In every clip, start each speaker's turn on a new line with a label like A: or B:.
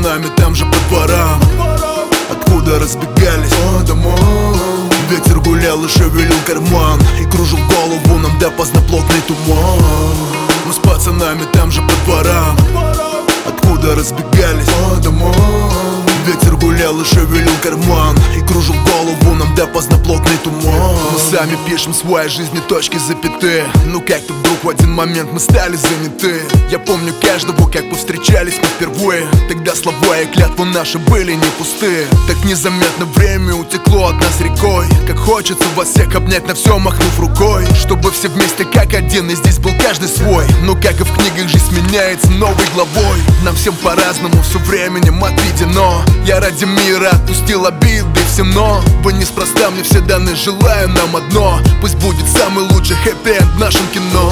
A: пацанами там же по дворам, откуда разбегались по домам. Ветер гулял и шевелил карман, и кружил голову нам допоздна плотный туман. Мы с пацанами там же по дворам, откуда разбегались по домам. Ветер гулял и шевелил карман, и кружил голову нам допоздна плотный туман. Мы сами пишем своей жизни точки запятые, но как-то вдруг в один момент мы стали заняты. Я помню каждого, как повстречались мы впервые. Тогда слова и клятвы наши были не пустые. Так незаметно время утекло от нас рекой. Как хочется вас всех обнять, на все махнув рукой, чтобы все вместе как один, и здесь был каждый свой. Но как и в книгах, жизнь меняется новой главой. Нам всем по-разному все временем отведено. Я ради мира отпустил обиды все, но вы неспроста мне все даны, желаю нам одно: пусть будет самый лучший хэппи-энд в нашем кино.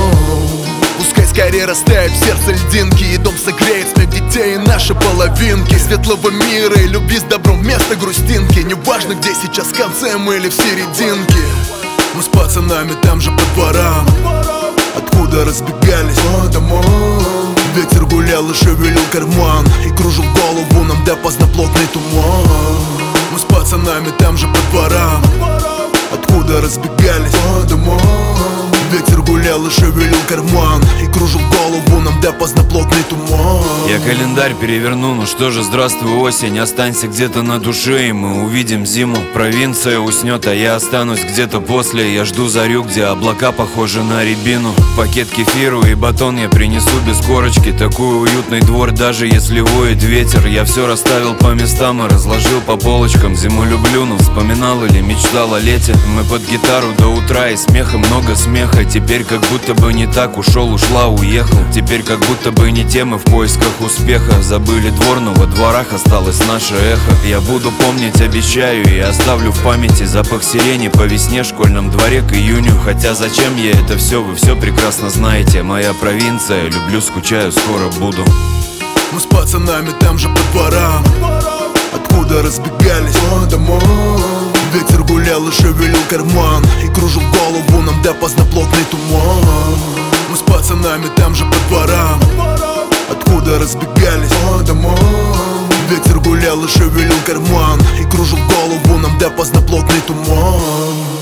A: Пускай скорее растает в сердце льдинки, и дом согреет смех детей и наши половинки. Светлого мира и любви с добром вместо грустинки. Неважно, где сейчас, в конце мы или в серединке. Мы с пацанами там же по дворам, откуда разбегались по домам. Ветер гулял и шевелил карман, и кружил голову нам допоздна плотный туман. Мы с пацанами там же по дворам, откуда разбегались по домам. Ветер гулял и шевелил карман, и кружил голову нам допоздна плотный туман.
B: Я календарь переверну, ну что же, здравствуй осень. Останься где-то на душе, и мы увидим зиму. Провинция уснет, а я останусь где-то после. Я жду зарю, где облака похожи на рябину. Пакет кефиру и батон я принесу без корочки. Такой уютный двор, даже если воет ветер. Я все расставил по местам и разложил по полочкам. Зиму люблю, но вспоминал или мечтал о лете. Мы под гитару до утра, и смеха много смеха. Теперь как будто бы не так, ушел, ушла, уехал. Теперь как будто бы не темы в поисках успеха. Забыли двор, но во дворах осталось наше эхо. Я буду помнить, обещаю, и оставлю в памяти запах сирени по весне в школьном дворе к июню. Хотя зачем я это все, вы все прекрасно знаете. Моя провинция, люблю, скучаю, скоро буду.
A: Мы с пацанами там же по дворам, откуда разбегались по домам. Ветер гулял и шевелил карман, и кружил голову нам допоздна плотный туман. Мы с пацанами там же по дворам, откуда разбегались по домам. Ветер гулял и шевелил карман, и кружил голову нам допоздна плотный туман.